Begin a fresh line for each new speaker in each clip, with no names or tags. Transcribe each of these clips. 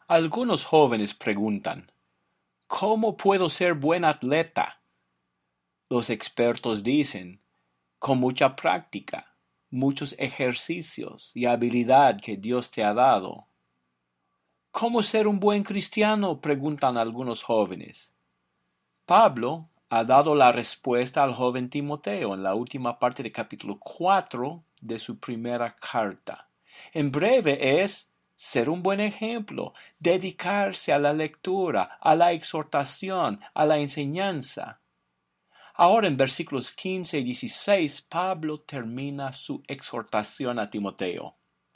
Algunos jóvenes preguntan, ¿cómo puedo ser buen atleta? Los expertos dicen, con mucha práctica, muchos ejercicios y habilidad que Dios te ha dado. ¿Cómo ser un buen cristiano? Preguntan algunos jóvenes. Pablo ha dado la respuesta al joven Timoteo en la última parte del capítulo 4 de su primera carta. En breve es ser un buen ejemplo, dedicarse a la lectura, a la exhortación, a la enseñanza. Ahora en versículos 15 y 16, Pablo termina su exhortación a Timoteo.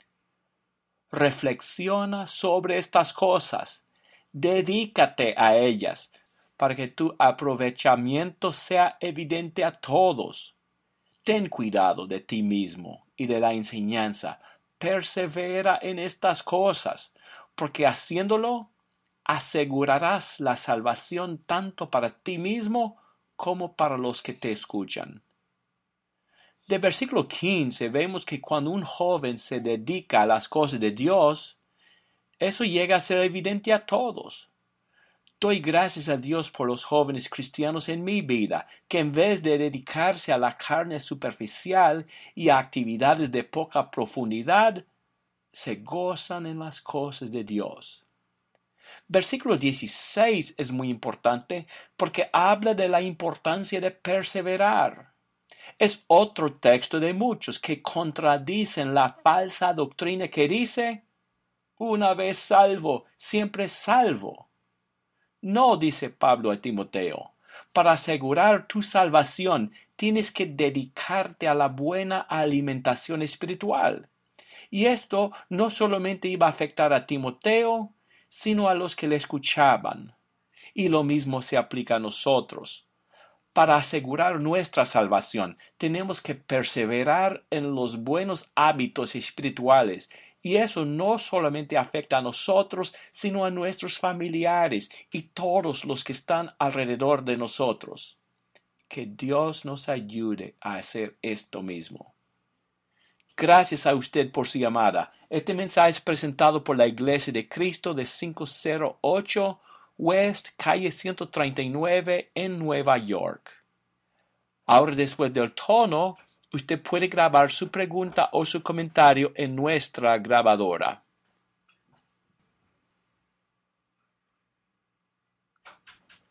Reflexiona sobre estas cosas, dedícate a ellas, para que tu aprovechamiento sea evidente a todos. Ten cuidado de ti mismo y de la enseñanza. Persevera en estas cosas, porque haciéndolo asegurarás la salvación tanto para ti mismo como para los que te escuchan. De versículo 15 vemos que cuando un joven se dedica a las cosas de Dios, eso llega a ser evidente a todos. Doy gracias a Dios por los jóvenes cristianos en mi vida, que en vez de dedicarse a la carne superficial y a actividades de poca profundidad, se gozan en las cosas de Dios. Versículo 16 es muy importante porque habla de la importancia de perseverar. Es otro texto de muchos que contradicen la falsa doctrina que dice, una vez salvo, siempre salvo. No, dice Pablo a Timoteo, para asegurar tu salvación tienes que dedicarte a la buena alimentación espiritual. Y esto no solamente iba a afectar a Timoteo, sino a los que le escuchaban. Y lo mismo se aplica a nosotros. Para asegurar nuestra salvación, tenemos que perseverar en los buenos hábitos espirituales, y eso no solamente afecta a nosotros, sino a nuestros familiares y todos los que están alrededor de nosotros. Que Dios nos ayude a hacer esto mismo. Gracias a usted por su llamada. Este mensaje es presentado por la Iglesia de Cristo de 508 West Calle 139 en Nueva York. Ahora, después del tono, usted puede grabar su pregunta o su comentario en nuestra grabadora.